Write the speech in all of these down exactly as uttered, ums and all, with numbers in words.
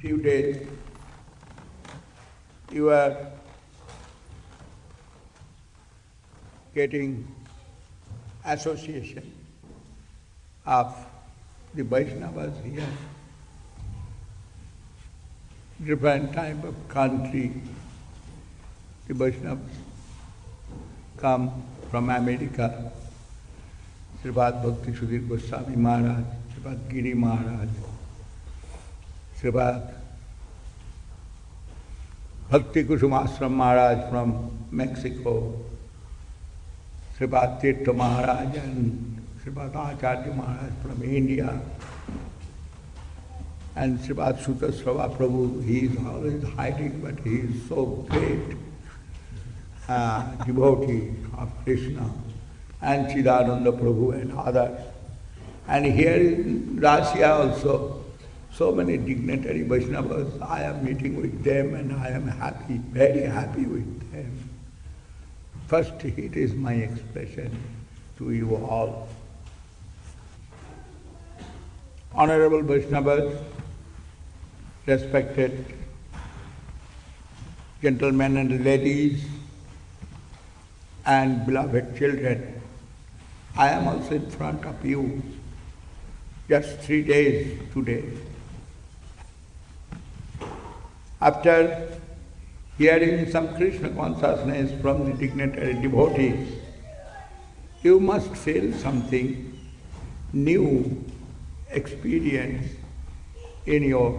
few days you are getting association of the Vaishnavas here, different type of country. The Vaishnavas come from America, Sripad Bhakti Sudhir Goswami Maharaj, Sripad Giri Maharaj, Sripad Bhakti Kusumashram Maharaj from Mexico, Sripad Tirtha Maharaj and Sripad Acharya Maharaj from India, and Sripad Sutasrava Prabhu. He is always hiding, but he is so great uh, devotee of Krishna, and Chidananda Prabhu and others. And here in Russia also, so many dignitary Vaishnavas, I am meeting with them and I am happy, very happy with them. First, it is my expression to you all. Honorable Vaishnavas, respected gentlemen and ladies, and beloved children, I am also in front of you just three days today. After hearing some Krishna consciousness from the dignitary devotees, you must feel something new experience in your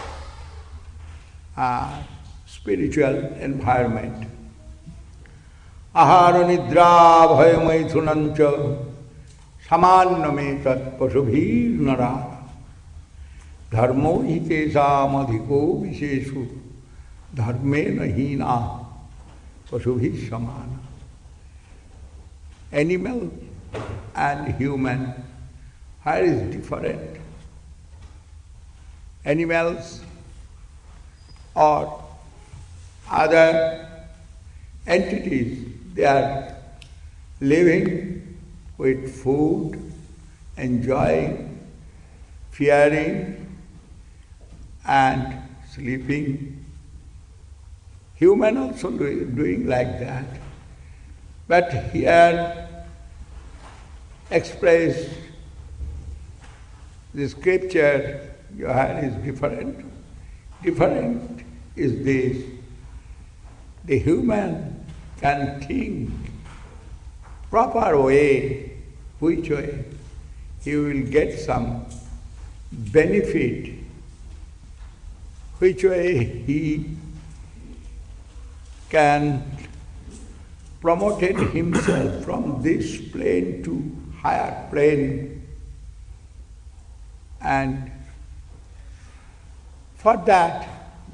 uh, spiritual environment. Ahara nidra bhayamai thunancha samanname tat pasubhir nara dharmo hitesam adhiko visheshu dharme nahina pasubhir samana. Animal and human, where is different? Animals or other entities, they are living with food, enjoying, fearing, and sleeping. Human also do, doing like that. But here expressed the scripture, here is different. Different is this. The human can think proper way, which way he will get some benefit, which way he can promote himself from this plane to higher plane. And for that,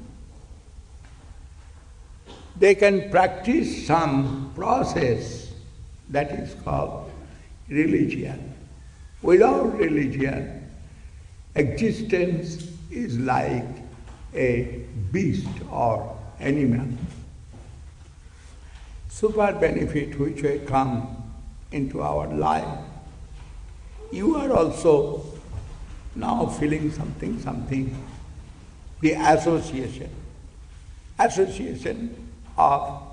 they can practice some process that is called religion. Without religion, existence is like a beast or animal. Super benefit which will come into our life. You are also now feeling something, something, the association. Association of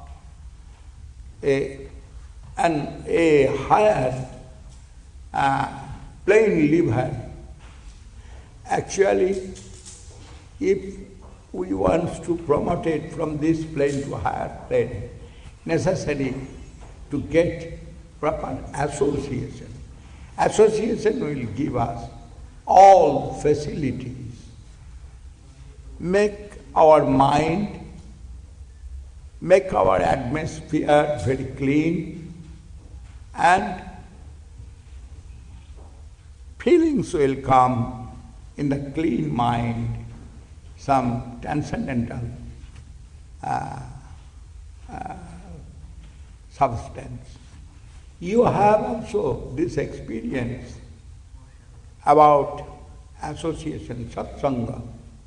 a, an, a higher uh, plane liver. Actually, if we want to promote it from this plane to higher plane, necessary to get proper association. Association will give us all facilities, make our mind, make our atmosphere very clean, and feelings will come in the clean mind, some transcendental uh, uh, substance. You have also this experience about association, satsanga.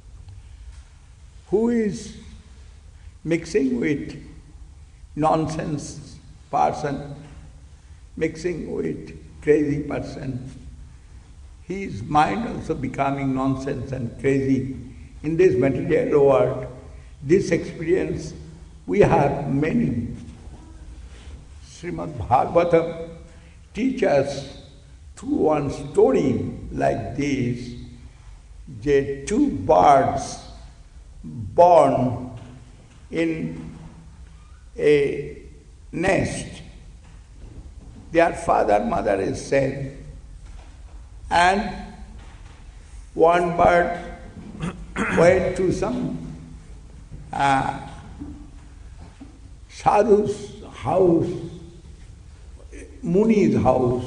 Who is mixing with nonsense person, mixing with crazy person, his mind also becoming nonsense and crazy, in this material world, this experience, we have many. Srimad Bhagavatam teaches us through one story like this, the two birds born in a nest. Their father, mother is same, and one bird went to some uh, sadhu's house, Muni's house,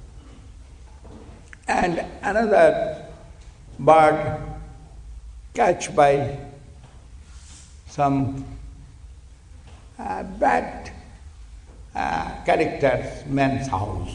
and another bird catch by some uh, bad uh, characters, man's house.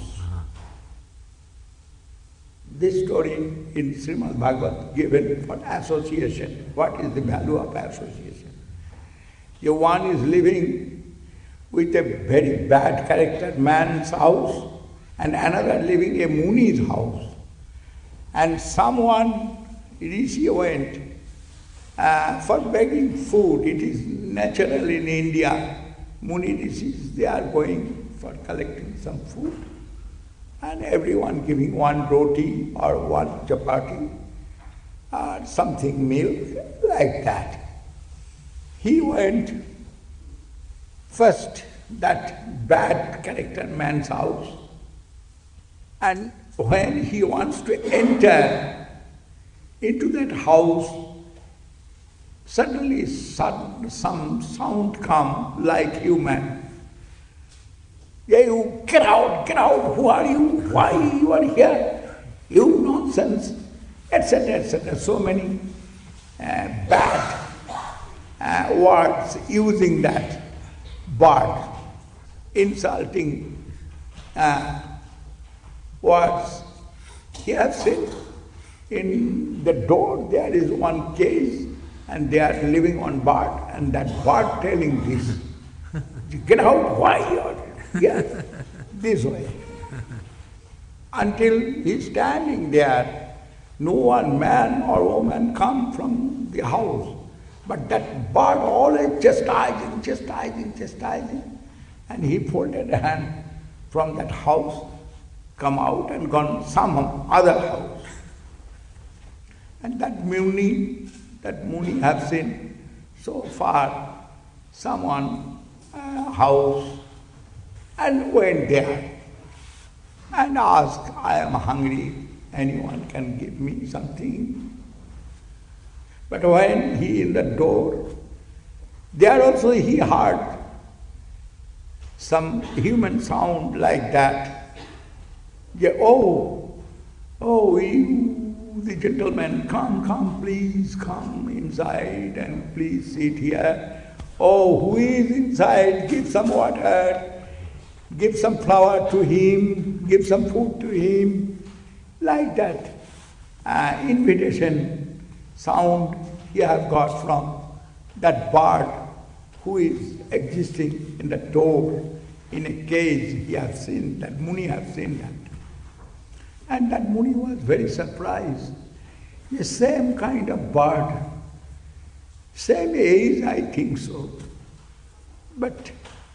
This story in Srimad Bhagavatam given for association. What is the value of association? Your one is living with a very bad character, man's house, and another living a Muni's house. And someone, Rishi went uh, for begging food. It is natural in India. Muni Rishis, they are going for collecting some food. And everyone giving one roti or one chapati or something milk, like that. He went first that bad character man's house, and when he wants to enter into that house, suddenly some sound come like human. Yeah, you get out, get out, who are you? Why you are here? You nonsense, et cetera, et cetera. So many uh, bad uh, words using that bird, insulting uh, words. He has said, in the door there is one cage and they are living on bird, and that bird telling this, get out, why you are yeah, this way. Until he's standing there, no one man or woman come from the house. But that bird always chastising, chastising, chastising. And he folded a hand from that house, come out and gone some other house. And that Muni, that Muni have seen so far someone uh, house, and went there and asked, I am hungry, anyone can give me something? But when he in the door, there also he heard some human sound like that. Yeah, oh, oh, you, the gentleman, come, come, please come inside and please sit here. Oh, who is inside? Give some water. Give some flour to him, give some food to him, like that. Uh, invitation sound he has got from that bird who is existing in the door, in a cage. He has seen that, Muni has seen that. And that Muni was very surprised. The same kind of bird, same age, I think so. But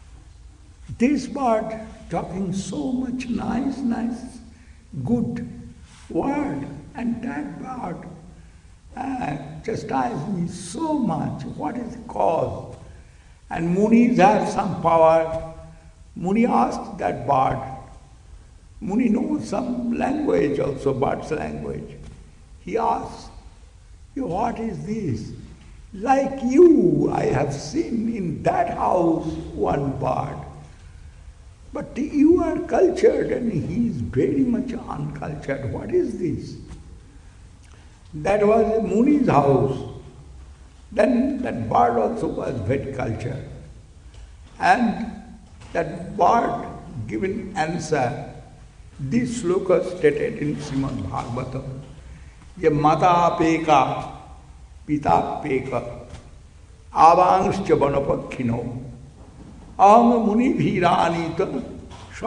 this bird talking so much nice, nice, good word, and that bird uh, chastised me so much. What is the cause? And Munis have some power. Muni asked that bird. Muni knows some language also, bird's language. He asked, what is this? Like you, I have seen in that house one bird. But you are cultured and he is very much uncultured. What is this? That was Muni's house. Then that bird also was very cultured. And that bird given answer, this sloka stated in Srimad Bhagavatam. Ye mata peka, pita peka, avangscha vanapakkhino. Aham muni bhiranita,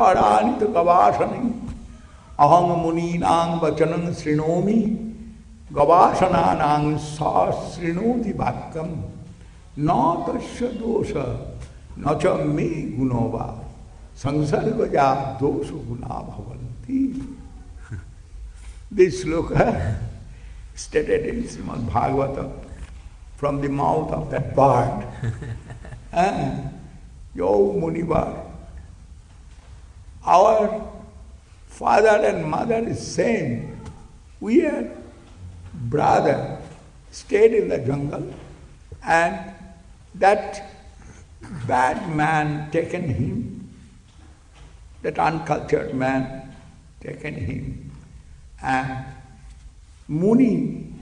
sharanita kavasani, aham muninang vachanang srinomi, Gavasananang sasrinoti bhakkam na tasya dosha nacha me gunova sangsargaja dosha guna bhavanti. This sloka stated in Srimad Bhagavatam from the mouth of that bird. uh, Yo Munivar, our father and mother is same. We are brother, stayed in the jungle, and that bad man taken him, that uncultured man taken him, and Muni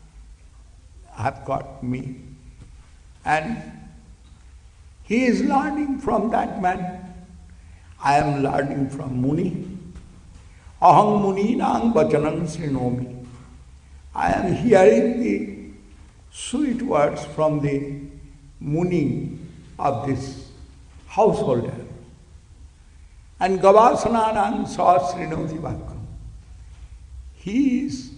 have got me, and he is learning from that man. I am learning from Muni. Aham muninang vachanam srinomi. I am hearing the sweet words from the Muni of this householder. And Gavasananang sasrinoti bhakkam. He is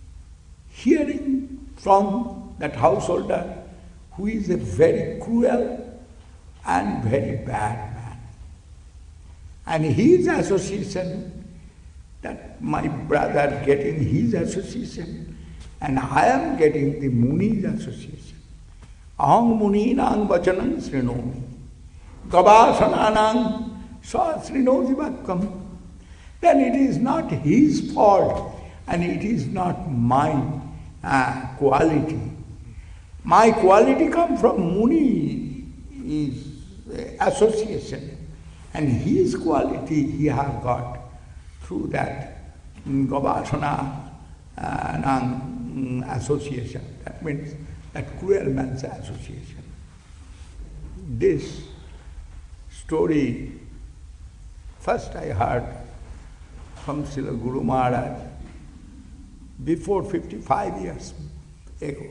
hearing from that householder who is a very cruel and very bad man. And his association, that my brother getting his association, and I am getting the Muni's association. Aham muninang vachanam srinomi. Gavasananang sasrinoti bhakkam. Then it is not his fault and it is not my uh, quality. My quality comes from Muni, his uh, association, and his quality he has got through that Gavasana uh, association. That means that cruel man's association. This story, first I heard from Srila Guru Maharaj before fifty-five years ago.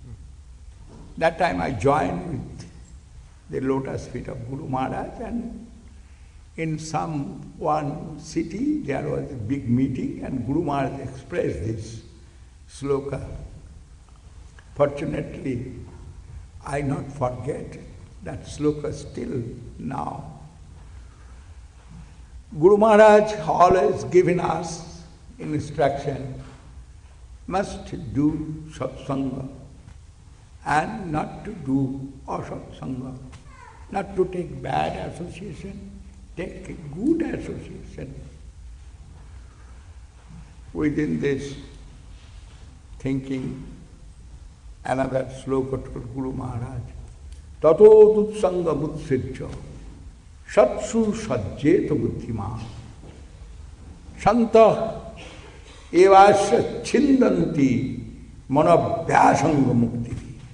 That time I joined with the lotus feet of Guru Maharaj, and in some one city there was a big meeting and Guru Maharaj expressed this sloka. Fortunately, I not forget that sloka still now. Guru Maharaj always given us instruction, must do satsanga and not to do asatsanga, not to take bad association, take a good association. Within this thinking, another sloka to Guru Maharaj, tato dutsanga buddhsijja satsu sajjeta buddhima santa evasya chindanti manabhyasanga mukti.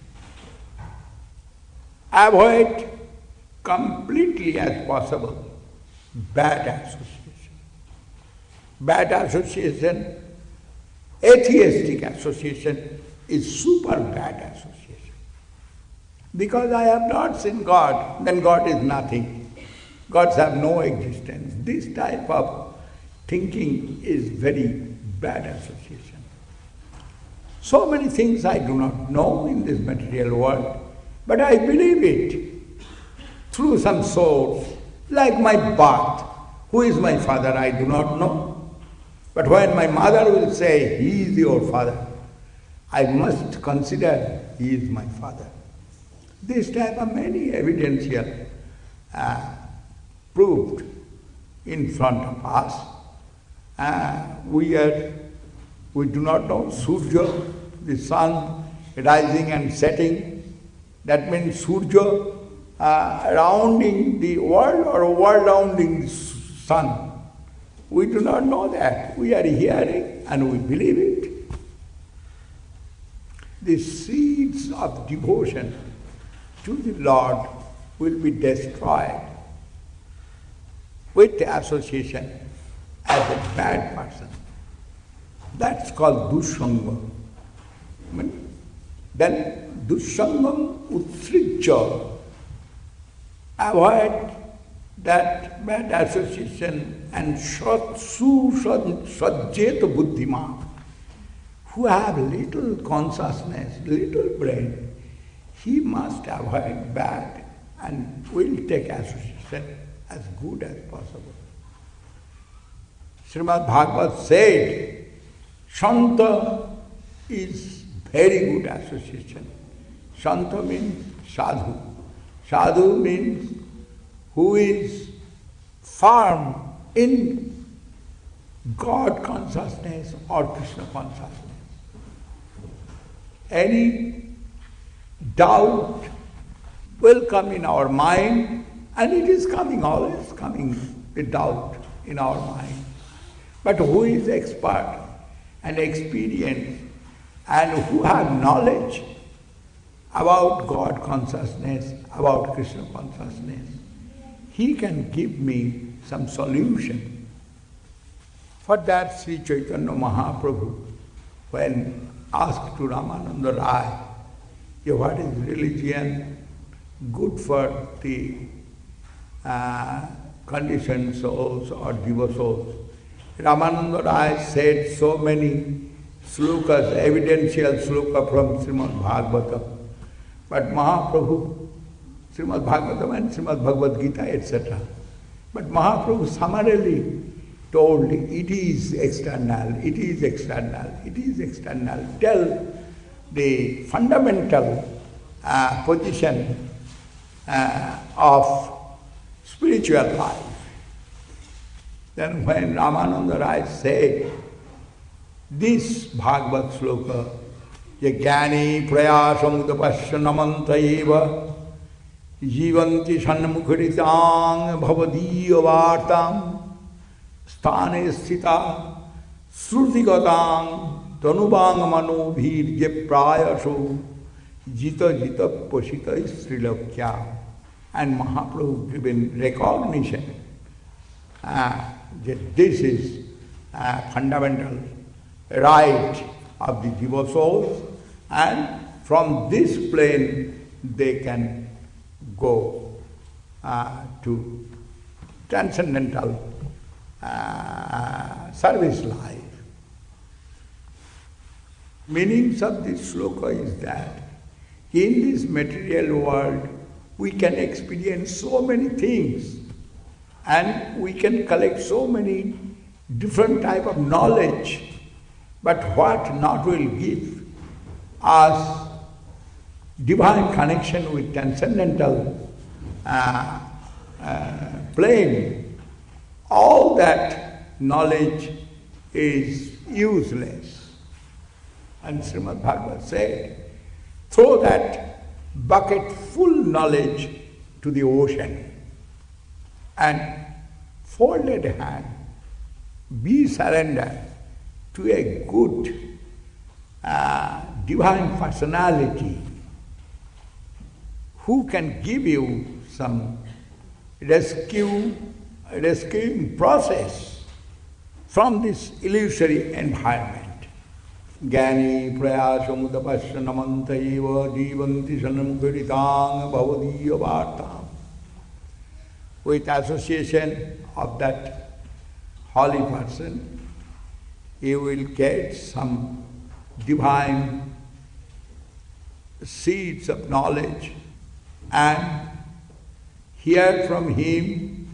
Avoid completely as possible bad association. Bad association, atheistic association is super bad association. Because I have not seen God, then God is nothing. Gods have no existence. This type of thinking is very bad association. So many things I do not know in this material world, but I believe it through some source, like my birth. Who is my father? I do not know. But when my mother will say, he is your father, I must consider he is my father. This type of many evidential uh, proved in front of us. Uh, we are, we do not know Surya, the sun rising and setting. That means Surya uh, rounding the world or world rounding the sun. We do not know that. We are hearing and we believe it. The seeds of devotion to the Lord will be destroyed with association as a bad person. That's called dussanga. Then dussangam utsrijja. Avoid that bad association and satsu sajjeta buddhima. who have little consciousness, little brain, he must avoid bad and will take association as good as possible. Srimad Bhagavad said, Shanta is very good association. Shanta means sadhu. Sadhu means who is firm in God consciousness or Krishna consciousness. Any doubt will come in our mind, and it is coming, always coming, the doubt in our mind. But who is expert and experienced and who have knowledge about God consciousness, about Krishna consciousness, he can give me some solution. For that, Sri Chaitanya Mahaprabhu, when asked to Ramananda Rai, what is religion good for the uh, conditioned souls or jiva souls? Ramananda Rai said so many slokas, evidential sloka from Srimad Bhagavatam. But Mahaprabhu, Srimad Bhagavatam and Srimad Bhagavad Gita, et cetera. But Mahaprabhu summarily told, it is external, it is external, it is external. Tell the fundamental uh, position uh, of spiritual life. Then when Ramananda Rai said this Bhagavad sloka, Jnani prayasam udapasya namantaiva jivanti sannamukharitang bhavadiya vartam sthane sthita srutigatang tanubang manobhir je prayasho jita jita posita srilakya. And Mahaprabhu given recognition uh, that this is uh, fundamental right of the jiva souls, and from this plane they can go uh, to transcendental uh, service life. Meanings of this sloka is that in this material world we can experience so many things and we can collect so many different type of knowledge, but what not will give us divine connection with transcendental uh, uh, plane, all that knowledge is useless. And Srimad Bhagavad said, throw that bucket full knowledge to the ocean and folded hand, be surrendered to a good uh, divine personality who can give you some rescue, rescuing process from this illusory environment. Jnani prayasam udapasya namantaiva jivanti sannamukharitang bhavadiya vartam. With association of that holy person, you will get some divine seeds of knowledge and hear from him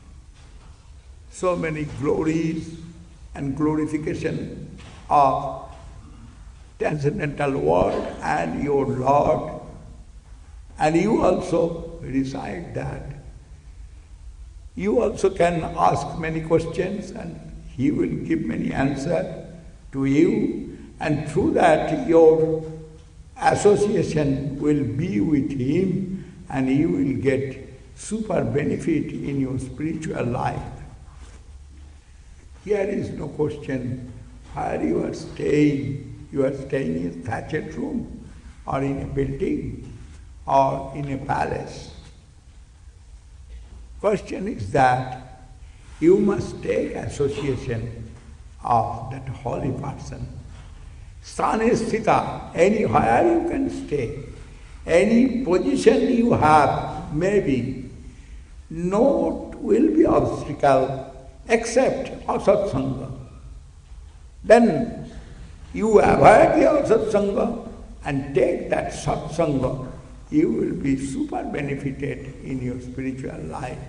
so many glories and glorification of transcendental world and your Lord. And you also recite that. You also can ask many questions and he will give many answers to you, and through that your association will be with him and you will get super benefit in your spiritual life. Here is no question where you are staying. You are staying in a thatched room or in a building or in a palace. Question is that you must take association of that holy person. Sthane sthita, anywhere you can stay, any position you have, maybe, no will be obstacle except asatsanga. Then you avoid the satsanga and take that satsanga, you will be super benefited in your spiritual life.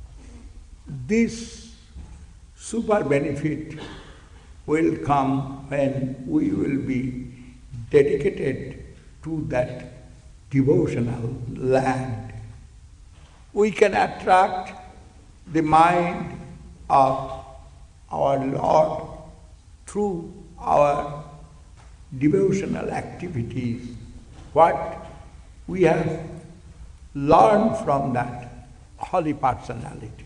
This super benefit will come when we will be dedicated to that devotional land. We can attract the mind of our Lord through our devotional activities, what we have learned from that holy personality.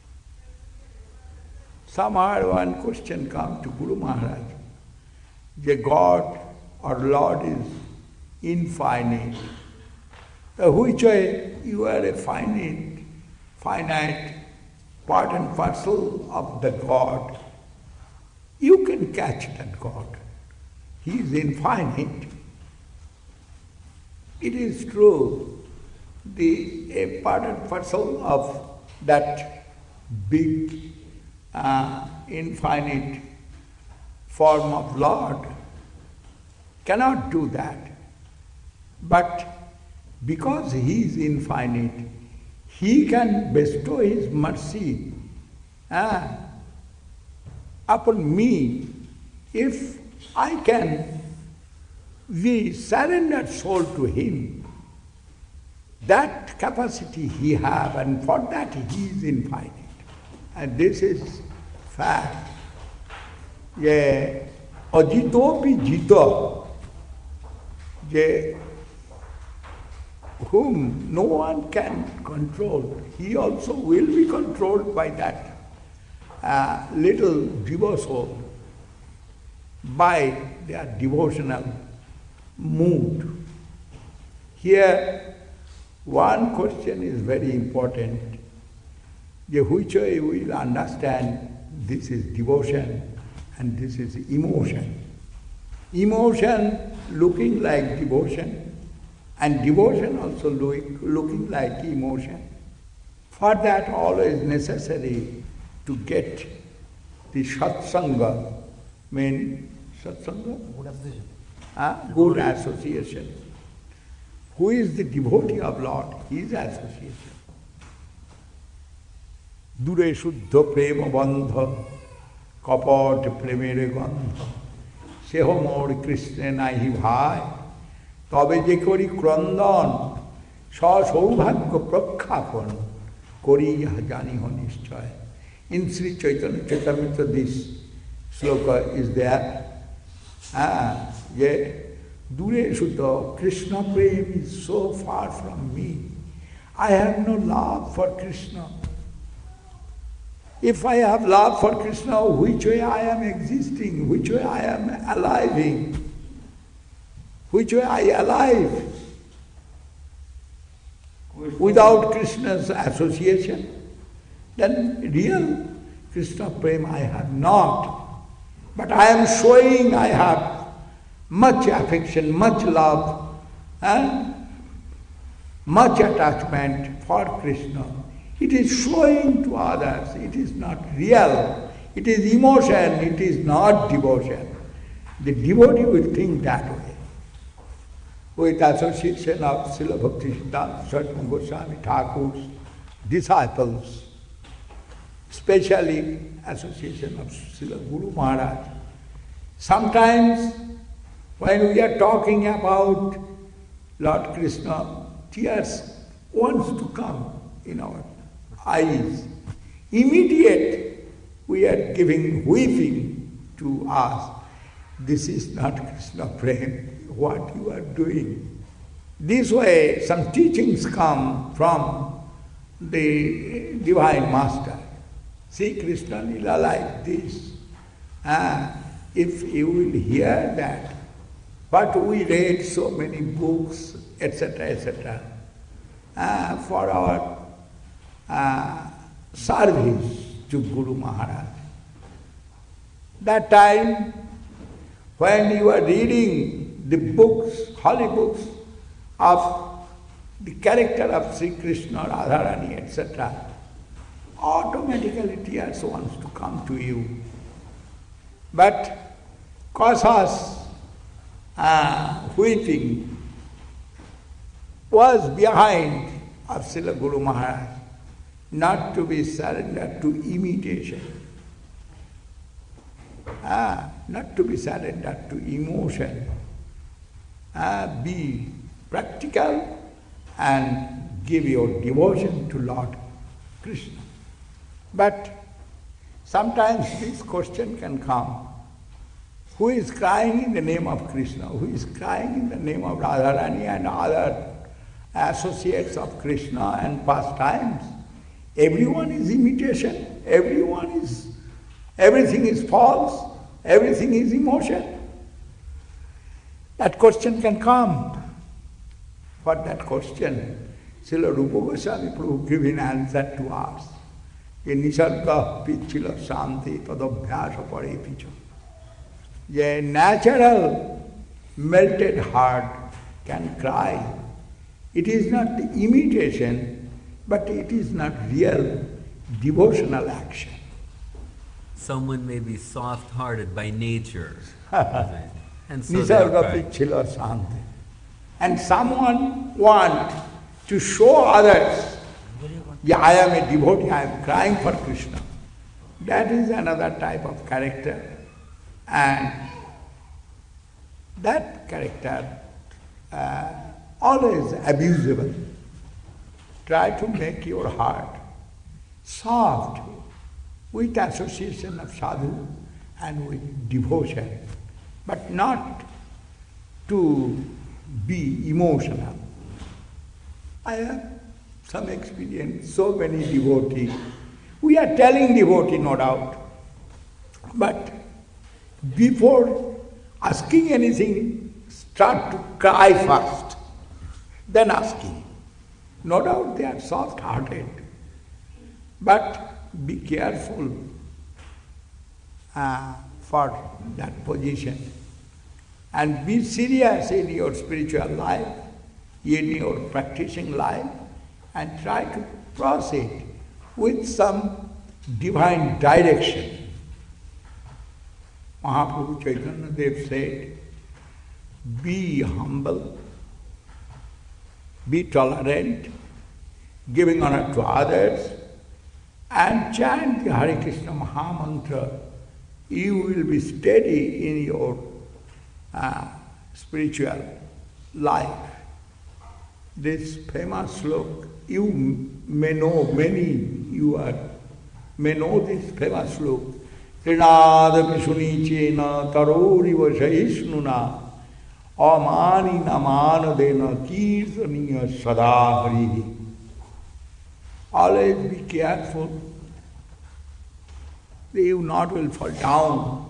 Somehow one question comes to Guru Maharaj, the God or Lord is infinite. Uh, which way you are a finite, finite part and parcel of the God. You can catch that God. He is infinite. It is true, the a part and parcel of that big, uh, infinite form of Lord cannot do that. But because He is infinite, He can bestow His mercy uh, upon me if I can be surrendered soul to Him. That capacity He have, and for that He is infinite. And this is fact. Ye ajito pi jito, ye whom no one can control, he also will be controlled by that uh, little jiva soul, by their devotional mood. Here, one question is very important. The which way we will understand this is devotion and this is emotion. Emotion looking like devotion, and devotion also look, looking like emotion. For that, always necessary to get the satsanga, mean satsanga? Good association. Uh, good association. Who is the devotee of Lord? His association. Dure shuddha prema bandha, kapat premere gandha, seho mor Krishna nahi bhai, তবে যে করি ক্রন্দন সৌভাগ্য প্রখ্যাপন করি ইহা জানিহ নিশ্চয়. In Sri Chaitanya Charitamrita this sloka is there. Ah, yet dure shuddha, Krishna prem is so far from me. I have no love for Krishna. If I have love for Krishna, which way I am existing, which way I am aliving, which way I alive without Krishna's association, then real Krishna prema I have not. But I am showing I have much affection, much love, and much attachment for Krishna. It is showing to others, it is not real. It is emotion, it is not devotion. The devotee will think that way. With association of Srila Bhaktisiddhanta Saraswati Goswami Thakur's disciples, especially association of Srila Guru Maharaj. Sometimes when we are talking about Lord Krishna, tears wants to come in our eyes. Immediate we are giving weeping to us. This is not Krishna prema, what you are doing. This way some teachings come from the Divine Master. See Krishna Lila like this. Ah, if you will hear that, but we read so many books, et cetera, et cetera, ah, for our uh, service to Guru Maharaj. That time, when you are reading the books, holy books of the character of Sri Krishna, Radharani, et cetera, automatically tears wants to come to you. But cautious uh, weeping was behind of Srila Guru Maharaj, not to be surrendered to imitation, uh, not to be surrendered to emotion. Uh, be practical and give your devotion to Lord Krishna. But sometimes this question can come. Who is crying in the name of Krishna? Who is crying in the name of Radharani and other associates of Krishna and pastimes? Everyone is imitation. Everyone is, everything is false. Everything is emotion. That question can come. For that question, Srila Rupa Goswami Prabhu giving answer to us. In Nisarga Pichila Shanti Tadabhyasa Pare Picha. A natural melted heart can cry. It is not the imitation, but it is not real devotional action. Someone may be soft-hearted by nature. And so Nisarga Pichila Shanti. And someone want to show others, yeah, I am a devotee, I am crying for Krishna. That is another type of character. And that character uh, always abusable. Try to make your heart soft with association of sadhu and with devotion, but not to be emotional. I have some experience, so many devotees. We are telling devotee, no doubt, but before asking anything, start to cry first, then asking. No doubt they are soft-hearted, but be careful uh, for that position. And be serious in your spiritual life, in your practicing life, and try to proceed with some divine direction. Mahaprabhu Chaitanya Dev said, be humble, be tolerant, giving honor to others, and chant the Hare Krishna Maha Mantra. You will be steady in your uh, spiritual life. This famous slok, you may know, many you are, may know this famous slok. Trinadapi sunichena taroriva shahishnuna amani namanadena kirtaniya sadahari. Always be careful that you not will fall down.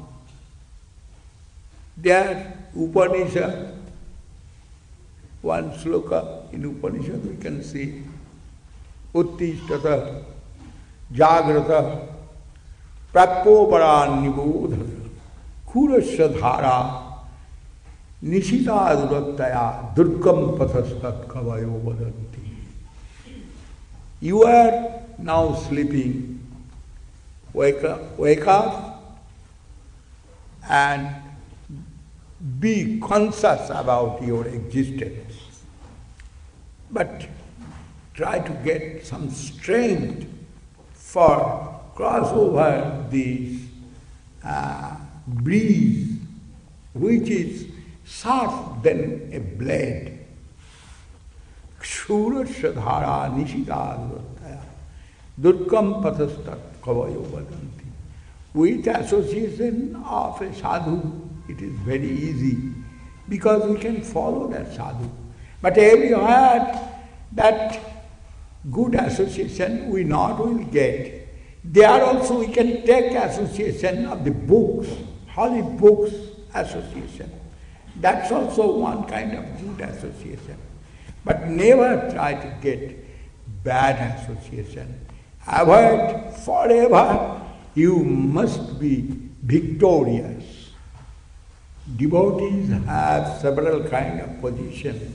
There, Upanishad, one sloka in Upanishad we can see, Uttishtata, Jagrata, Prapoparan Nibodhata, Kurasya Dhara, Nishita Durattaya, Durgam Pathastat Kavayo Vadanti. You are now sleeping. Wake up, wake up and be conscious about your existence. But try to get some strength for cross over this uh, breeze, which is sharp than a blade. Kshurasya dhara nishita durkam pathastat kavayo vadanti. With association of a sadhu, it is very easy, because we can follow that sadhu. But everywhere that good association we not will get. There also we can take association of the books, holy books association. That's also one kind of good association. But never try to get bad association. Avoid forever. You must be victorious. Devotees have several kinds of positions.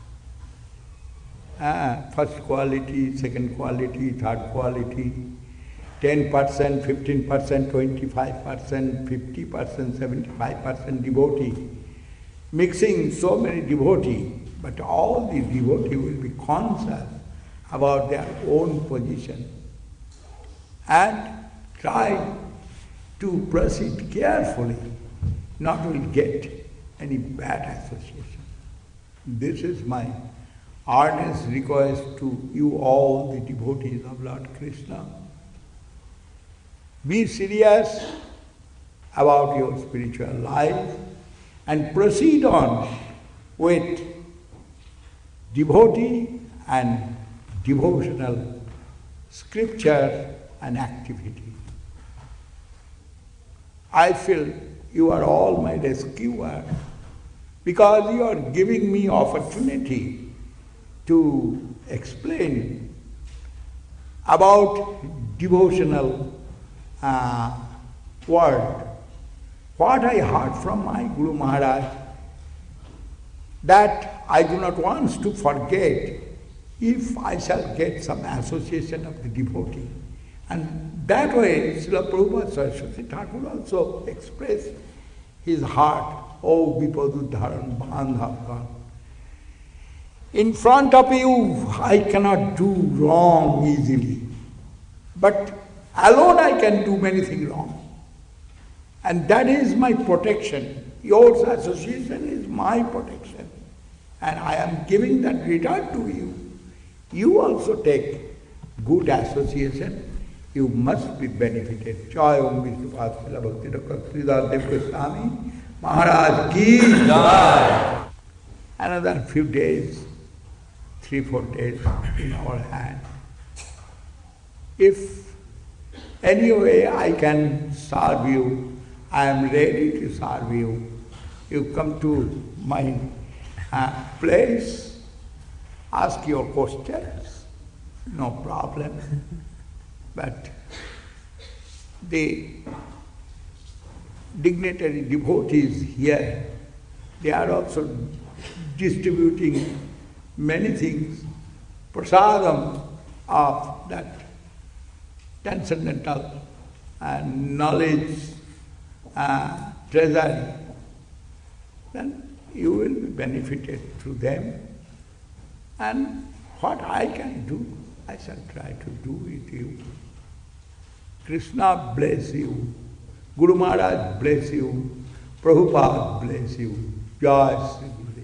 Ah, first quality, second quality, third quality, ten percent, fifteen percent, twenty-five percent, fifty percent, seventy-five percent devotee. mixing so many devotees, but all these devotees will be conscious about their own position and try to proceed carefully, not will get any bad association. This is my earnest request to you all, the devotees of Lord Krishna. Be serious about your spiritual life and proceed on with devotee and devotional scripture and activity. I feel you are all my rescuer because you are giving me opportunity to explain about devotional uh, word. What I heard from my Guru Maharaj, that I do not want to forget if I shall get some association of the devotee. And that way, Srila Prabhupada Saraswati Thakur also expressed his heart, O Vipadudharan Bandhavan. In front of you, I cannot do wrong easily, but alone I can do many things wrong. And that is my protection. Your association is my protection. And I am giving that return to you. You also take good association. You must be benefited. Jai Om Vishnupada Srila Bhakti Doctor Sridhar Dev Goswami Maharaj Ki Jai. Another few days, three, four days in our hand. If any way I can serve you, I am ready to serve you. You come to my uh, place, ask your questions, no problem. But the dignitary devotees here, they are also distributing many things, prasadam of that transcendental and knowledge uh, treasury. Then you will be benefited through them. And what I can do, I shall try to do with you. Krishna bless you. Guru Maharaj bless you. Prabhupada bless you. Jai Sri Guru.